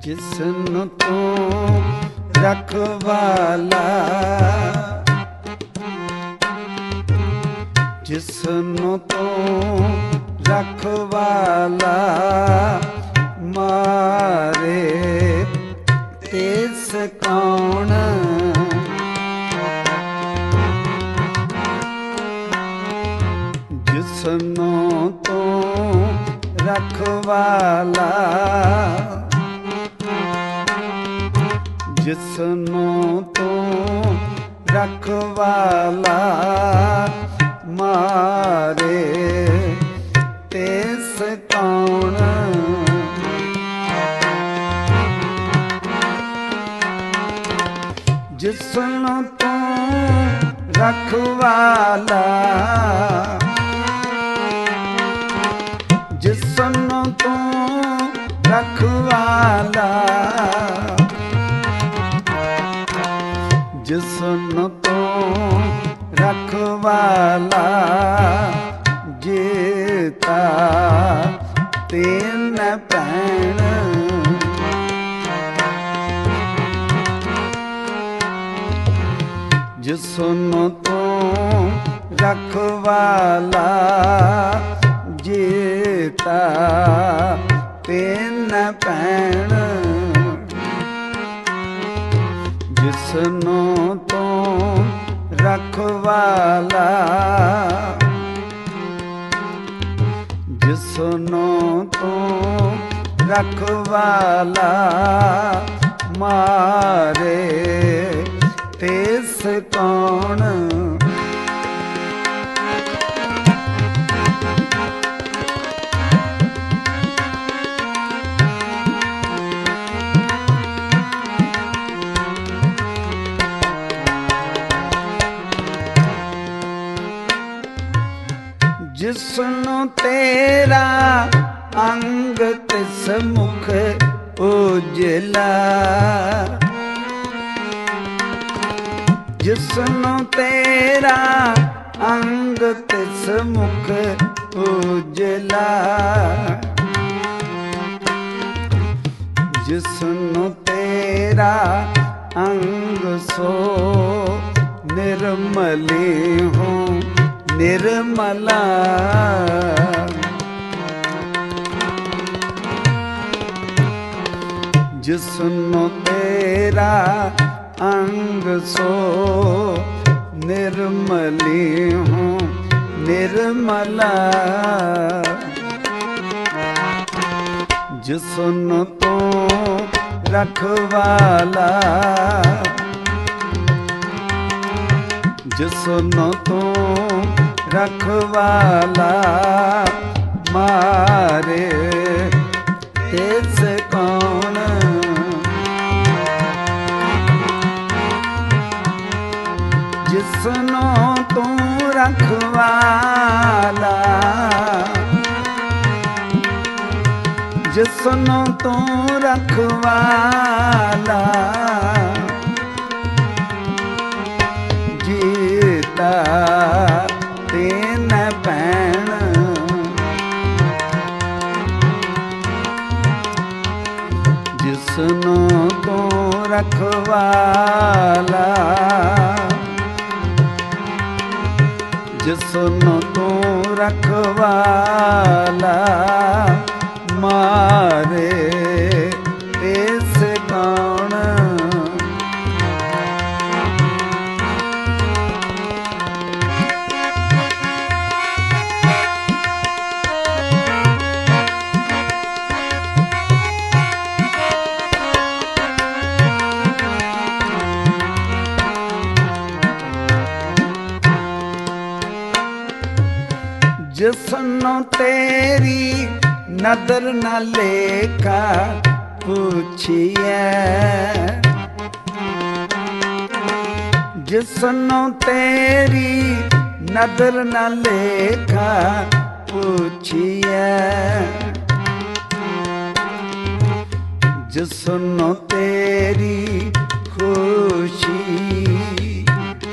ਜਿਸਨੂੰ ਤੂੰ ਰਖਵਾਲਾ, ਜਿਸਨੂੰ ਤੂੰ ਰਖਵਾਲਾ, ਮਾਰੇ ਤਿਸ ਕੌਣ। ਜਿਸਨੂੰ ਤੂੰ ਰਖਵਾਲਾ, ਜਿਸਨੂੰ ਤੂੰ ਰਖਵਾਲਾ, ਮਾਰੇ ਤਿਸ ਕੌਣ। ਜਿਸਨੂੰ ਤੂੰ ਰਖਵਾਲਾ, ਜਿਸਨੂੰ ਤੂੰ ਰਖਵਾਲਾ, ਜਿਸਨੂੰ ਤੂੰ ਰਖਵਾਲਾ, ਜੀਤਾ ਤੈਨ ਭੈਣ। ਜਿਸਨੂੰ ਤੂੰ ਰਖਵਾਲਾ, ਜੀਤਾ ਤੈਨ ਭੈਣ। ਜਿਸਨੂੰ ਤੂੰ ਰਖਵਾਲਾ, ਜਿਸਨੂੰ ਤੂੰ ਰਖਵਾਲਾ, ਮਾਰੇ ਤਿਸ ਕੌਣ। ਜਿਸਨੂੰ ਤੇਰਾ ਅੰਗ ਤਿਸ ਮੁਖ ਉਜਲਾ, ਜਿਸਨੂੰ ਤੇਰਾ ਅੰਗ ਤਿਸ ਮੁਖ ਉਜਲਾ, ਜਿਸਨੂੰ ਤੇਰਾ ਅੰਗ ਸੋ ਨਿਰਮਲੀ ਹੋ ਨਿਰਮਲਾ। ਜਿਸਨੂੰ ਤੇਰਾ ਅੰਗ ਸੋ ਨਿਰਮਲੀ ਹੋ ਨਿਰਮਲਾ। ਜਿਸਨੂੰ ਤੂੰ ਰਖਵਾਲਾ, ਜਿਸਨੂੰ ਤੂੰ ਰਖਵਾਲਾ, ਮਾਰੇ ਤਿਸ ਕੌਣ। ਜਿਸਨੂੰ ਤੂੰ ਰਖਵਾਲਾ, ਜਿਸਨੂੰ ਤੂੰ ਰਖਵਾਲਾ, ਜੀਤਾ ਤੈਨ ਭੈਣ। ਜਿਸਨੂੰ ਤੂੰ ਰਖਵਾਲਾ, ਜਿਸਨੂੰ ਤੂੰ ਰਖਵਾਲਾ, ਮਾਰੇ ਤਿਸ ਕੌਣ। ਜਿਸਨੂੰ ਤੇਰੀ ਨਦਰ ਨਾ ਲੇਖਾ ਪੁੱਛੀਐ, ਜਿਸਨੂੰ ਤੇਰੀ ਨਦਰ ਨਾ ਲੇਖਾ ਪੁੱਛੀਐ, ਜਿਸਨੂੰ ਤੇਰੀ ਖੁਸ਼ੀ,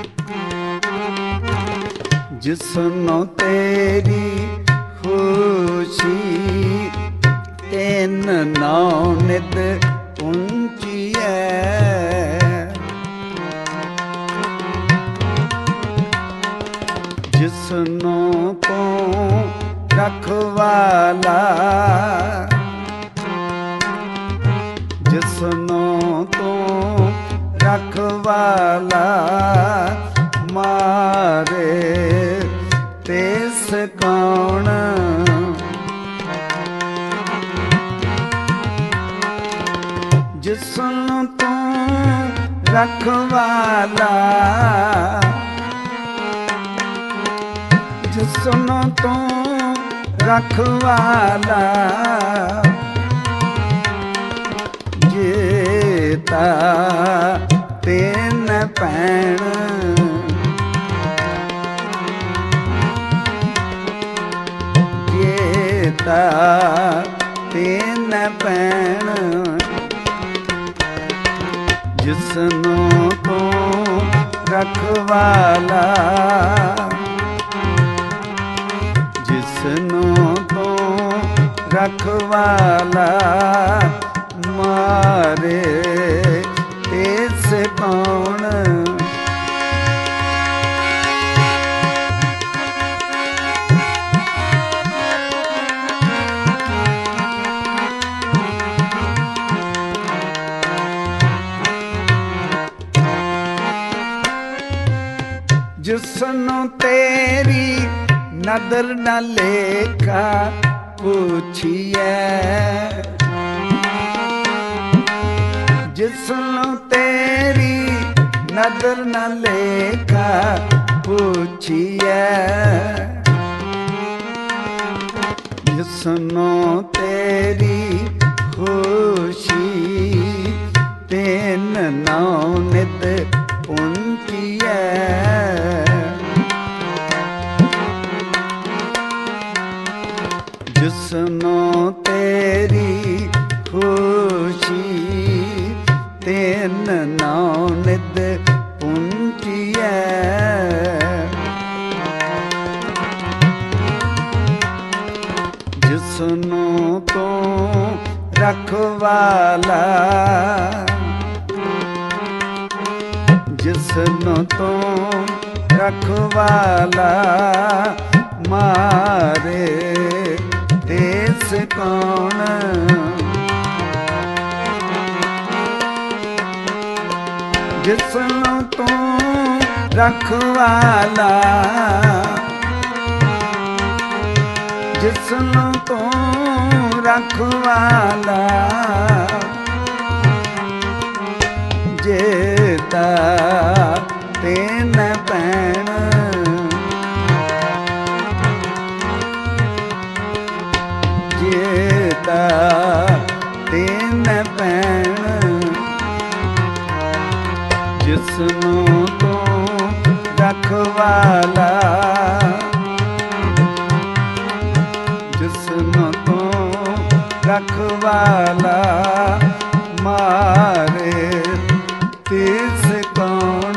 ਜਿਸਨੂੰ ਤੇਰੀ ਖੁਸ਼ੀ, ਤੈਨ ਨਾਉ ਨਿਤ ਜਿਸਨੂੰ ਤੂੰ ਰਖਵਾਲਾ, ਜਿਸਨੂੰ ਤੂੰ ਰਖਵਾਲਾ, ਮਾਰੇ ਤਿਸ ਕੌਣ। ਜਿਸਨੂੰ ਤੂੰ ਰਖਵਾਲਾ, ਜਿਸਨੂੰ ਤੂੰ ਰਖਵਾਲਾ, ਜੀਤਾ ਤਿੰਨ ਭੈਣ, ਜੀਤਾ ਤਿੰਨ ਭੈਣ, ਜਿਸਨੂੰ ਤੂੰ ਰਖਵਾਲਾ, ਜਿਸਨੂੰ ਤੂੰ ਰਖਵਾਲਾ, ਮਾਰੇ ਤਿਸ ਕੌਣ। ਜਿਸਨੂੰ ਤੇਰੀ ਨਦਰ ਨਾ ਲੇਖਾ ਪੁੱਛੀਐ, ਜਿਸਨੂੰ ਤੇਰੀ ਨਦਰ ਨਾ ਲੇਖਾ ਪੁੱਛੀਐ, ਜਿਸਨੂੰ ਤੇਰੀ ਖੁਸ਼ੀ ਤਿੰਨ ਨੌ ਨਿਤ ਪੁੰਚੀਐ, ਜਿਸਨੂੰ ਤੇਰੀ ਖੁਸ਼ੀ ਤਿੰਨ ਨੌ ਨਿਤ ਪੁੰਚੀਐ, ਜਿਸਨੂੰ ਤੂੰ ਰਖਵਾਲਾ, ਜਿਸਨੂੰ ਤੂੰ ਰਖਵਾਲਾ, ਮਾਰੇ ਤਿਸ ਕੌਣ। ਜਿਸਨੂੰ ਤੂੰ ਰਖਵਾਲਾ, ਜਿਸਨੂੰ ਤੂੰ ਰਖਵਾਲਾ, ਜੀਤਾ ਤਿੰਨ ਭੈਣ, ਜੀਤਾ ਤਿੰਨ ਭੈਣ, ਜਿਸਨੂੰ ਤੂੰ ਰਖਵਾਲਾ, ਜਿਸਨੂੰ ਤੂੰ ਰਖਵਾਲਾ, ਮਾਰੇ ਤਿਸ ਕੌਣ।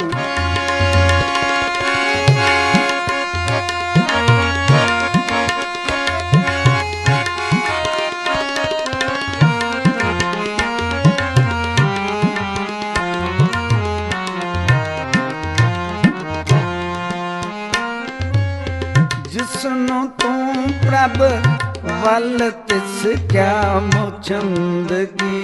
ਜਿਸਨੂੰ ਤੂੰ ਪ੍ਰਭ ਵੱਲ ਤਿਸ ਕਿਆ ਮੁਚੰਦਗੀ,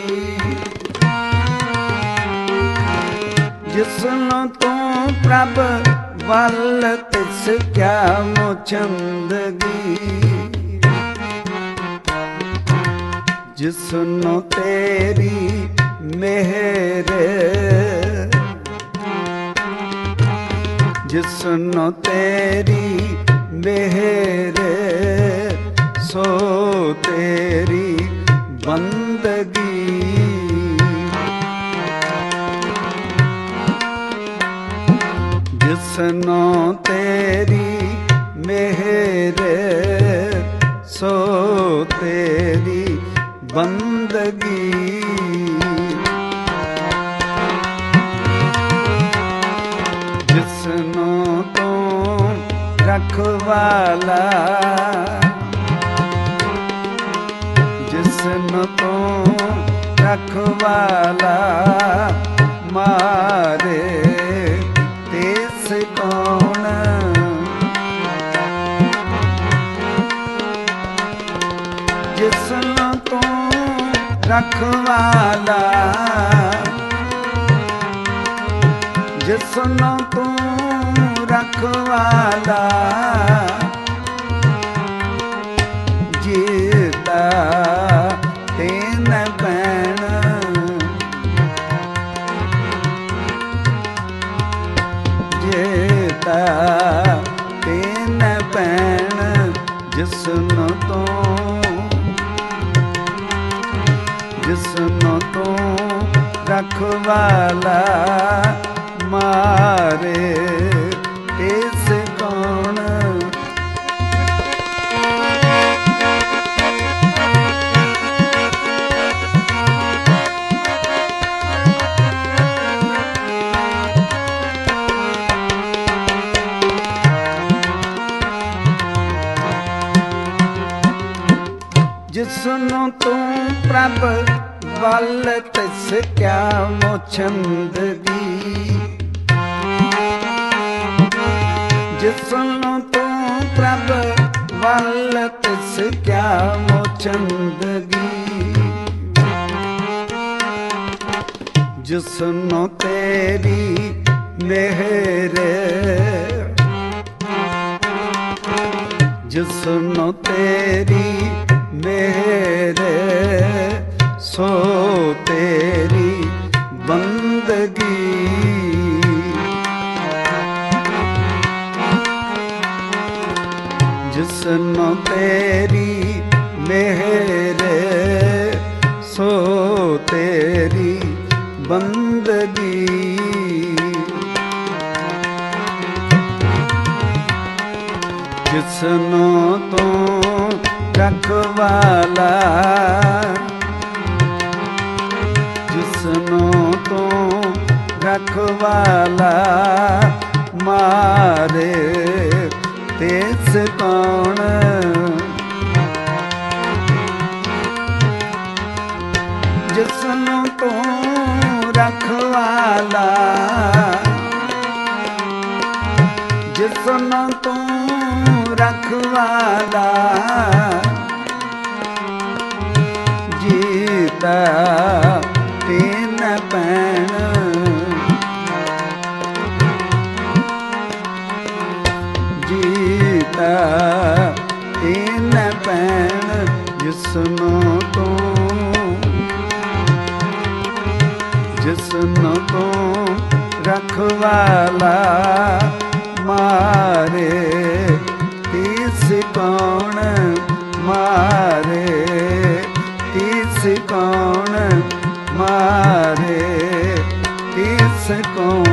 ਜਿਸਨੂੰ ਤੂੰ ਪ੍ਰਭ ਵੱਲ ਤਿਸ ਕਿਆ ਮੁਚੰਦਗੀ, ਜਿਸਨੂੰ ਤੇਰੀ ਮਿਹਰ, ਜਿਸਨੂੰ ਤੇਰੀ ਮਿਹਰ, ਸੋ ਤੇਰੀ ਬੰਦਗੀ, ਜਿਸਨੂੰ ਤੇਰੀ ਮਿਹਰ, ਸੋ ਤੇਰੀ ਬੰਦਗੀ, ਜਿਸਨੂੰ ਤੂੰ ਰਖਵਾਲਾ, ਜਿਸਨੂੰ ਤੂੰ रखवाला मारे तिस कौन। जिसनु तू रखवाला, जिसनु तू रखवाला, जीता तेन पैण। जीता तेन पैण, जिसनु तू, जिसनु तू रखवाला मारे तिस कौन। जिसनु तू प्रभ वल तिस क्या मोछंदगी। जिसनु तू प्रभ वल तिस क्या मोछंदगी। जिसनु तेरी मेहर, जिसनु तेरी मेरे सो तेरी बंदगी। जिसनु तेरी मेरे सो तेरी बंदगी। जिसनु तू रखवाला, जिसनु तू रखवाला मारे तिस कौन। जिसनु तू रखवाला, जिसनु तू रखवाला, जीता तेन पैण। जीता तेन पैण, जिसनु तू, जिसनु तू रखवाला मारे तिस कौन। मारे तिस कौन, मारे तिस कौन।